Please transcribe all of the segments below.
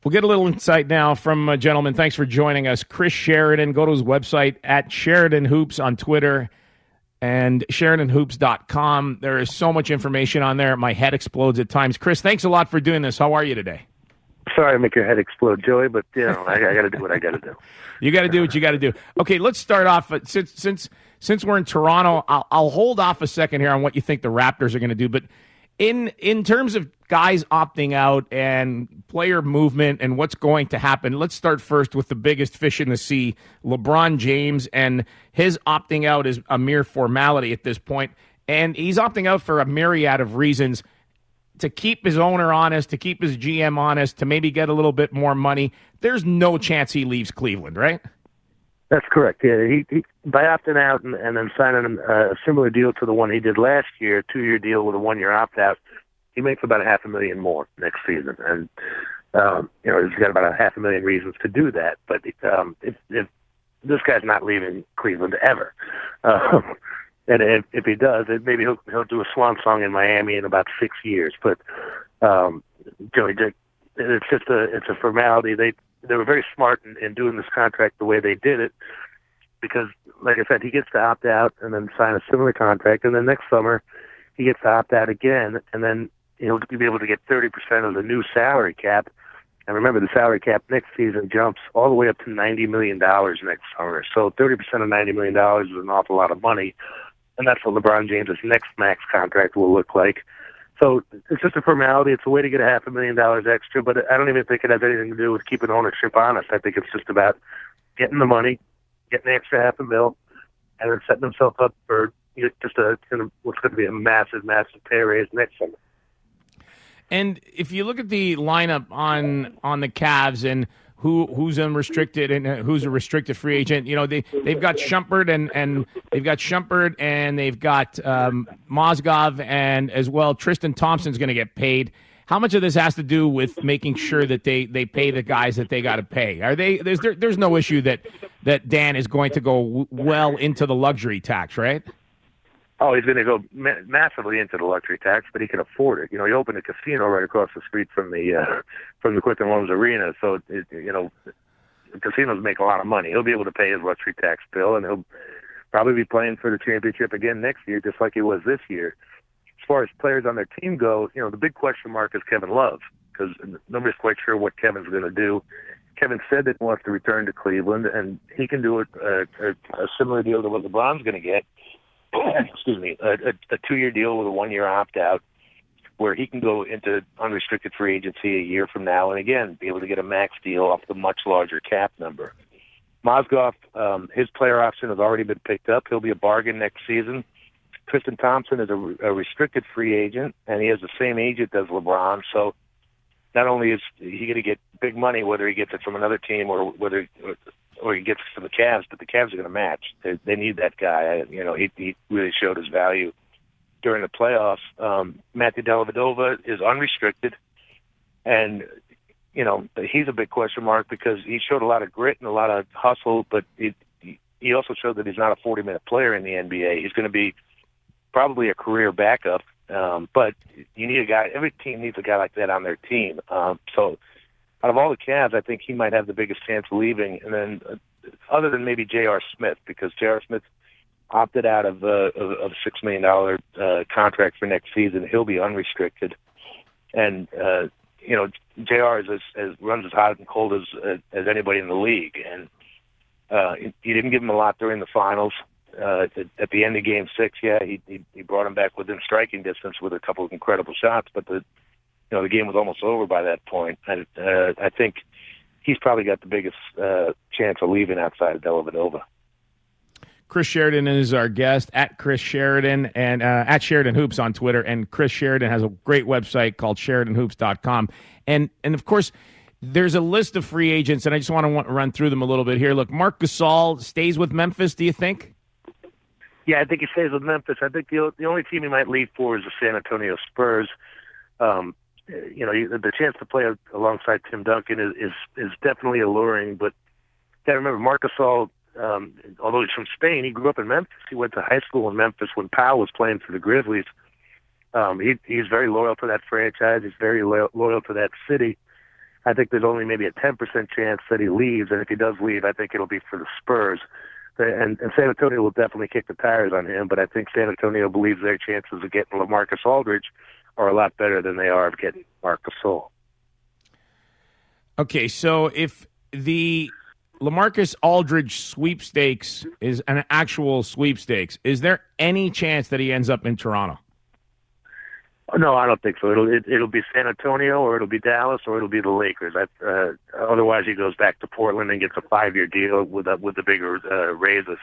We'll get a little insight now from a gentleman. Thanks for joining us. Chris Sheridan. Go to his website at Sheridan Hoops on Twitter and SheridanHoops.com. There is so much information on there. My head explodes at times. Chris, thanks a lot for doing this. How are you today? Sorry to make your head explode, Joey, but I got to do what I got to do. You got to do what you got to do. Okay, let's start off. Since we're in Toronto, I'll hold off a second here on what you think the Raptors are going to do. But in terms of guys opting out and player movement and what's going to happen, let's start first with the biggest fish in the sea, LeBron James, and his opting out is a mere formality at this point. And he's opting out for a myriad of reasons, to keep his owner honest, to keep his GM honest, to maybe get a little bit more money. There's no chance he leaves Cleveland, right? That's correct. Yeah, he by opting out and then signing a similar deal to the one he did last year, a 2-year deal with a 1-year opt-out, he makes about $500,000 more next season. And he's got about $500,000 reasons to do that. But if this guy's not leaving Cleveland ever. And if he does, maybe he'll do a swan song in Miami in about 6 years. But it's just a formality. They were very smart in doing this contract the way they did it, because, like I said, he gets to opt out and then sign a similar contract, and then next summer he gets to opt out again, and then he'll be able to get 30% of the new salary cap. And remember, the salary cap next season jumps all the way up to $90 million next summer. So 30% of $90 million is an awful lot of money. And that's what LeBron James' next max contract will look like. So it's just a formality. It's a way to get $500,000 extra, but I don't even think it has anything to do with keeping ownership honest. I think it's just about getting the money, getting the extra $500,000, and then setting himself up for what's going to be a massive, massive pay raise next summer. And if you look at the lineup on the Cavs and who's unrestricted and who's a restricted free agent, they've got Shumpert and they've got Mozgov, and as well Tristan Thompson's going to get paid. How much of this has to do with making sure that they pay the guys that they got to pay? There's no issue that Dan is going to go well into the luxury tax, right? Oh, he's going to go massively into the luxury tax, but he can afford it. He opened a casino right across the street from the Quicken Loans Arena, so casinos make a lot of money. He'll be able to pay his luxury tax bill, and he'll probably be playing for the championship again next year, just like he was this year. As far as players on their team go, the big question mark is Kevin Love, because nobody's quite sure what Kevin's going to do. Kevin said that he wants to return to Cleveland, and he can do a similar deal to what LeBron's going to get. Excuse me, a 2-year deal with a 1-year opt-out, where he can go into unrestricted free agency a year from now and, again, be able to get a max deal off the much larger cap number. Mozgov, his player option has already been picked up. He'll be a bargain next season. Tristan Thompson is a restricted free agent, and he has the same agent as LeBron, so not only is he going to get big money, whether he gets it from another team or he gets it from the Cavs, but the Cavs are going to match. They need that guy. He really showed his value during the playoffs. Matthew Dellavedova is unrestricted, and he's a big question mark because he showed a lot of grit and a lot of hustle, but he also showed that he's not a 40-minute player in the NBA. He's going to be probably a career backup, but you need a guy. Every team needs a guy like that on their team. So out of all the Cavs, I think he might have the biggest chance of leaving. And then, other than maybe J.R. Smith, because J.R. Smith opted out of a $6 million contract for next season, he'll be unrestricted. And J.R. runs as hot and cold as anybody in the league, and he didn't give him a lot during the finals. At the end of Game 6, he brought him back within striking distance with a couple of incredible shots, but the game was almost over by that point. And I think he's probably got the biggest chance of leaving outside of Dellavedova. Chris Sheridan is our guest, at Chris Sheridan, and at Sheridan Hoops on Twitter. And Chris Sheridan has a great website called SheridanHoops.com. And of course, there's a list of free agents, and I just want to run through them a little bit here. Look, Marc Gasol stays with Memphis, do you think? Yeah, I think he stays with Memphis. I think the only team he might leave for is the San Antonio Spurs. The chance to play alongside Tim Duncan is definitely alluring, but you got to remember, Marc Gasol, although he's from Spain, he grew up in Memphis. He went to high school in Memphis when Powell was playing for the Grizzlies. He's very loyal to that franchise. He's very loyal to that city. I think there's only maybe a 10% chance that he leaves, and if he does leave, I think it'll be for the Spurs. And San Antonio will definitely kick the tires on him, but I think San Antonio believes their chances of getting LaMarcus Aldridge are a lot better than they are of getting Marc Gasol. Okay, so if the LaMarcus Aldridge sweepstakes is an actual sweepstakes, is there any chance that he ends up in Toronto? No, I don't think so. It'll be San Antonio, or it'll be Dallas, or it'll be the Lakers. Otherwise, he goes back to Portland and gets a 5-year deal with the bigger raises.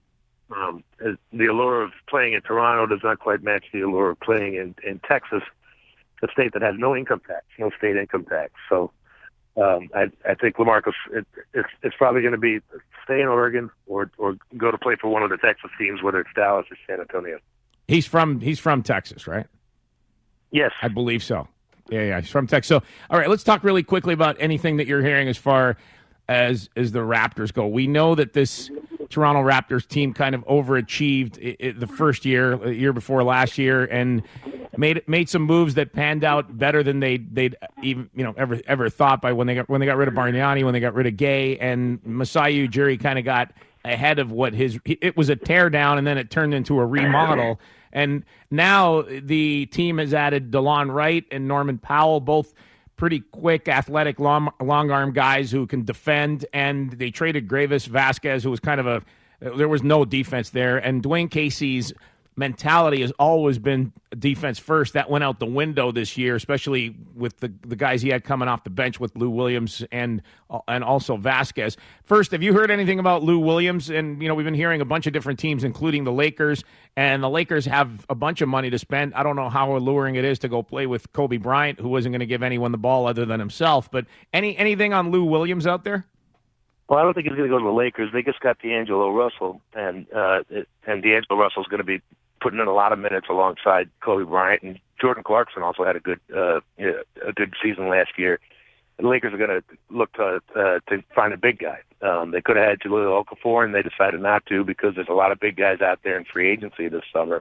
The allure of playing in Toronto does not quite match the allure of playing in Texas, a state that has no income tax, no state income tax. So I think LaMarcus, it's probably going to be stay in Oregon or go to play for one of the Texas teams, whether it's Dallas or San Antonio. He's from Texas, right? Yes. I believe so. Yeah, he's from Texas. So, all right, let's talk really quickly about anything that you're hearing as far as the Raptors go. We know that this Toronto Raptors team kind of overachieved the first year before last year, and made some moves that panned out better than they'd even ever thought by when they got rid of Bargnani, when they got rid of Gay, and Masai Ujiri kind of got ahead of what it was a tear down, and then it turned into a remodel. And now the team has added DeLon Wright and Norman Powell, both pretty quick, athletic, long arm guys who can defend. And they traded Gravis Vasquez, who was there was no defense there. And Dwayne Casey's mentality has always been defense first. That went out the window this year, especially with the guys he had coming off the bench with Lou Williams and also Vasquez. First, have you heard anything about Lou Williams? And we've been hearing a bunch of different teams, including the Lakers, and the Lakers have a bunch of money to spend. I don't know how alluring it is to go play with Kobe Bryant, who wasn't going to give anyone the ball other than himself. But anything on Lou Williams out there? Well, I don't think he's going to go to the Lakers. They just got D'Angelo Russell, and D'Angelo Russell's going to be putting in a lot of minutes alongside Kobe Bryant, and Jordan Clarkson also had a good season last year. And the Lakers are going to look to find a big guy. They could have had Jahlil Okafor, and they decided not to because there's a lot of big guys out there in free agency this summer.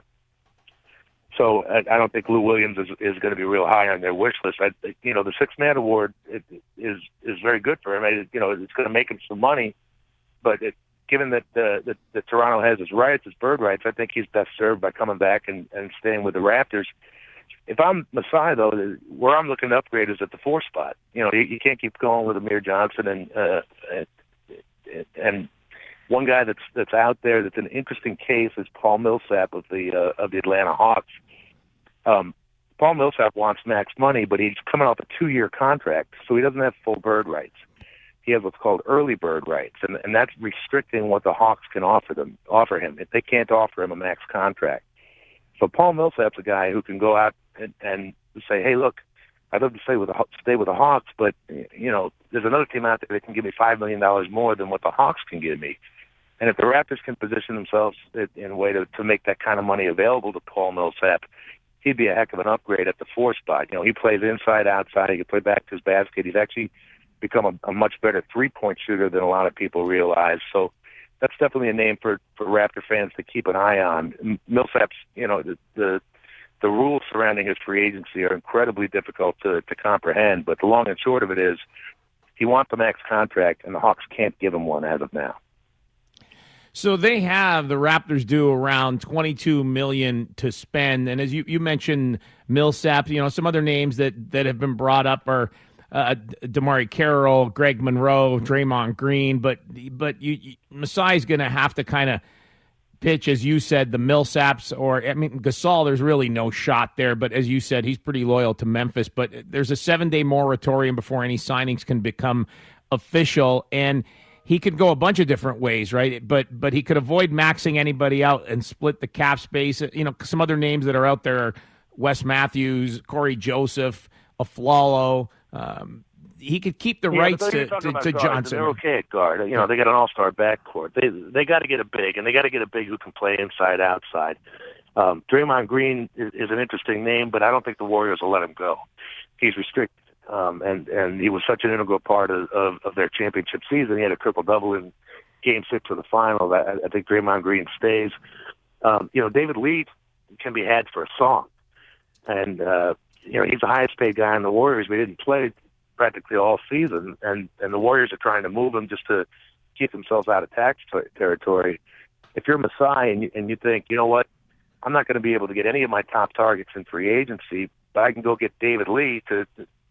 So I don't think Lou Williams is going to be real high on their wish list. The Sixth Man Award is very good for him. It's going to make him some money, but given that Toronto has his rights, his bird rights, I think he's best served by coming back and staying with the Raptors. If I'm Masai, though, where I'm looking to upgrade is at the 4 spot. You can't keep going with Amir Johnson and one guy that's out there that's an interesting case is Paul Millsap of the Atlanta Hawks. Paul Millsap wants max money, but he's coming off a 2-year contract, so he doesn't have full bird rights. He has what's called early bird rights, and that's restricting what the Hawks can offer him. If they can't offer him a max contract. So Paul Millsap's a guy who can go out and say, hey, look, I'd love to stay with the Hawks, but there's another team out there that can give me $5 million more than what the Hawks can give me. And if the Raptors can position themselves in a way to make that kind of money available to Paul Millsap, he'd be a heck of an upgrade at the 4 spot. He plays inside, outside. He can play back to his basket. He's actually become a much better three-point shooter than a lot of people realize. So that's definitely a name for Raptor fans to keep an eye on. Millsap's, the rules surrounding his free agency are incredibly difficult to comprehend, but the long and short of it is he wants a max contract, and the Hawks can't give him one as of now. So the Raptors do around $22 million to spend, and as you mentioned, Millsap, some other names that have been brought up are DeMarre Carroll, Greg Monroe, Draymond Green, but Masai's going to have to kind of pitch, as you said, the Millsaps, Gasol, there's really no shot there, but as you said, he's pretty loyal to Memphis, but there's a 7-day moratorium before any signings can become official, and he could go a bunch of different ways, right? But he could avoid maxing anybody out and split the cap space. Some other names that are out there are Wes Matthews, Corey Joseph, Aflalo. He could keep the rights to Johnson. They're okay at guard. They got an all-star backcourt. They got to get a big, and they got to get a big who can play inside, outside. Draymond Green is an interesting name, but I don't think the Warriors will let him go. He's restricted. And he was such an integral part of their championship season. He had a triple-double in Game 6 of the final. I think Draymond Green stays. David Lee can be had for a song. And, he's the highest-paid guy in the Warriors, but he didn't play practically all season, and the Warriors are trying to move him just to keep themselves out of tax territory. If you're Masai and you think, you know what, I'm not going to be able to get any of my top targets in free agency, but I can go get David Lee to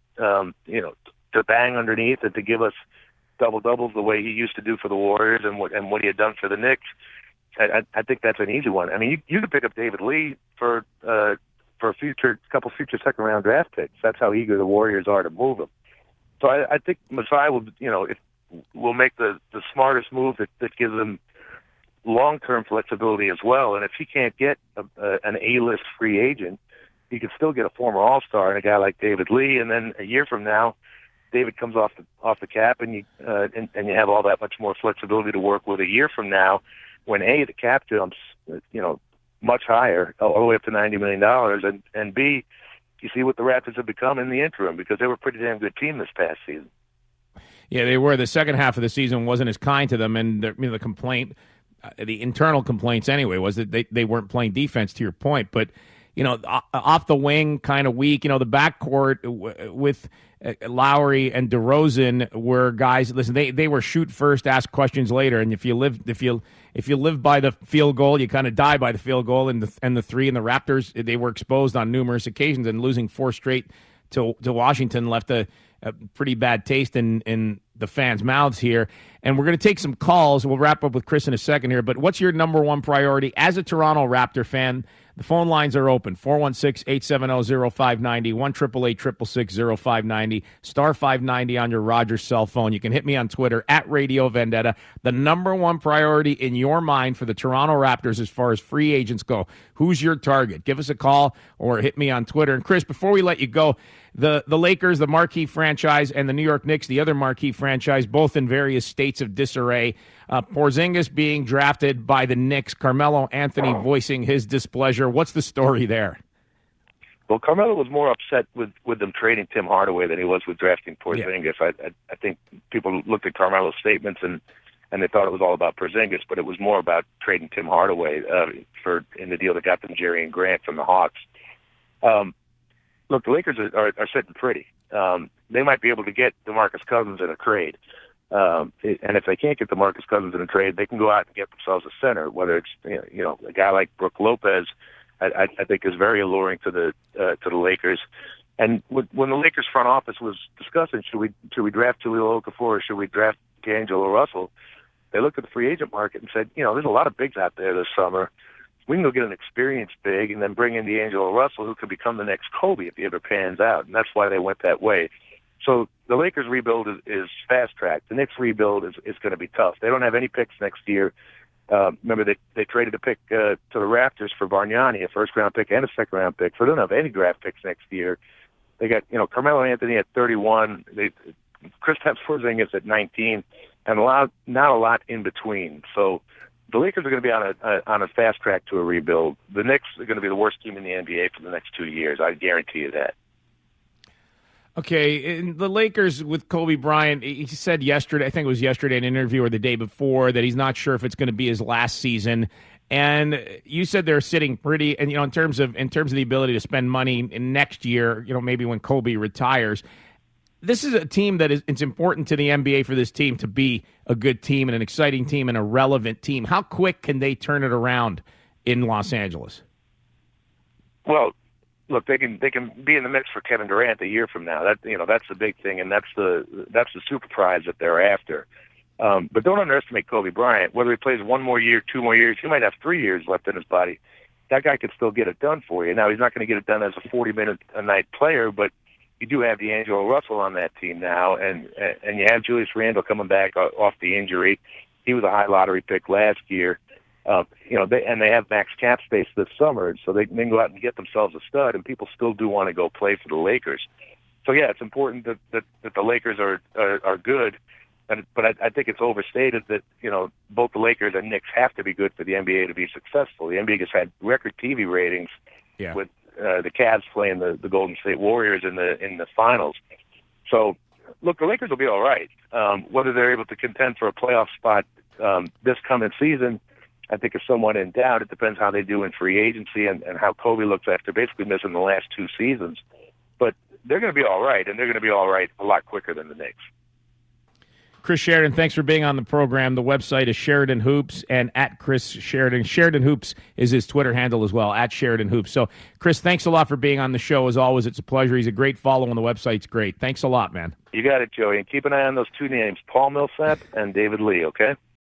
bang underneath and to give us double-doubles the way he used to do for the Warriors and what he had done for the Knicks. I think that's an easy one. I mean, you could pick up David Lee for a couple future second-round draft picks. That's how eager the Warriors are to move him. So I think Masai will make the smartest move that gives him long-term flexibility as well. And if he can't get an A-list free agent, he can still get a former All-Star and a guy like David Lee. And then a year from now, David comes off the cap, and you have all that much more flexibility to work with a year from now, when the cap jumps, much higher, all the way up to $90 million, and B, you see what the Raptors have become in the interim, because they were a pretty damn good team this past season. Yeah, they were. The second half of the season wasn't as kind to them, and the complaint, the internal complaints anyway, was that they weren't playing defense, to your point. But, off the wing, kind of weak. The backcourt with Lowry and DeRozan were guys. Listen, they were shoot first, ask questions later. And if you live by the field goal, you kind of die by the field goal. And the three, and the Raptors, they were exposed on numerous occasions, and losing 4 straight to Washington left a pretty bad taste in the fans' mouths here. And we're going to take some calls. We'll wrap up with Chris in a second here. But what's your number one priority as a Toronto Raptor fan? The phone lines are open, 416-870-0590, 1-888-666-0590, star 590 on your Rogers cell phone. You can hit me on Twitter, @Radio Vendetta. The number one priority in your mind for the Toronto Raptors as far as free agents go. Who's your target? Give us a call or hit me on Twitter. And, Chris, before we let you go, the Lakers, the marquee franchise, and the New York Knicks, the other marquee franchise, both in various states of disarray. Porzingis being drafted by the Knicks, Carmelo Anthony voicing his displeasure. What's the story there? Well, Carmelo was more upset with them trading Tim Hardaway than he was with drafting Porzingis. Yeah. I think people looked at Carmelo's statements and they thought it was all about Porzingis, but it was more about trading Tim Hardaway in the deal that got them Jerry and Grant from the Hawks. Look, the Lakers are sitting pretty. They might be able to get DeMarcus Cousins in a trade. And if they can't get DeMarcus Cousins in a trade, they can go out and get themselves a center, whether it's a guy like Brook Lopez. I think is very alluring to the Lakers. And when the Lakers front office was discussing should we draft Jahlil Okafor or should we draft D'Angelo Russell, they looked at the free agent market and said, there's a lot of bigs out there this summer. We can go get an experienced big and then bring in D'Angelo Russell, who could become the next Kobe if he ever pans out. And that's why they went that way. So the Lakers rebuild is fast-tracked. The Knicks rebuild is going to be tough. They don't have any picks next year. Remember, they traded a pick to the Raptors for Bargnani, a first-round pick and a second-round pick. So they don't have any draft picks next year. They got, Carmelo Anthony at 31, Kristaps Porzingis at 19, and not a lot in between. So the Lakers are going to be on a fast track to a rebuild. The Knicks are going to be the worst team in the NBA for the next 2 years. I guarantee you that. Okay, and the Lakers with Kobe Bryant, he said yesterday, I think it was yesterday in an interview or the day before, that he's not sure if it's going to be his last season. And you said they're sitting pretty, and in terms of the ability to spend money in next year, maybe when Kobe retires. This is a team that it's important to the NBA for this team to be a good team and an exciting team and a relevant team. How quick can they turn it around in Los Angeles? Well, look, they can be in the mix for Kevin Durant a year from now. That's the big thing, and that's the super prize that they're after. But don't underestimate Kobe Bryant. Whether he plays 1 more year, 2 more years, he might have 3 years left in his body. That guy could still get it done for you. Now, he's not going to get it done as a 40-minute-a-night player, but you do have D'Angelo Russell on that team now, and you have Julius Randle coming back off the injury. He was a high lottery pick last year. They have max cap space this summer, so they can go out and get themselves a stud, and people still do want to go play for the Lakers. So, yeah, it's important that the Lakers are good, but I think it's overstated that, both the Lakers and Knicks have to be good for the NBA to be successful. The NBA has had record TV ratings with the Cavs playing the Golden State Warriors in the finals. So, look, the Lakers will be all right. Whether they're able to contend for a playoff spot this coming season, I think is somewhat in doubt. It depends how they do in free agency and how Kobe looks after basically missing the last 2 seasons. But they're going to be all right, and they're going to be all right a lot quicker than the Knicks. Chris Sheridan, thanks for being on the program. The website is Sheridan Hoops and at Chris Sheridan. Sheridan Hoops is his Twitter handle as well, at Sheridan Hoops. So, Chris, thanks a lot for being on the show. As always, it's a pleasure. He's a great follow on the website's great. Thanks a lot, man. You got it, Joey. And keep an eye on those two names, Paul Millsap and David Lee, okay?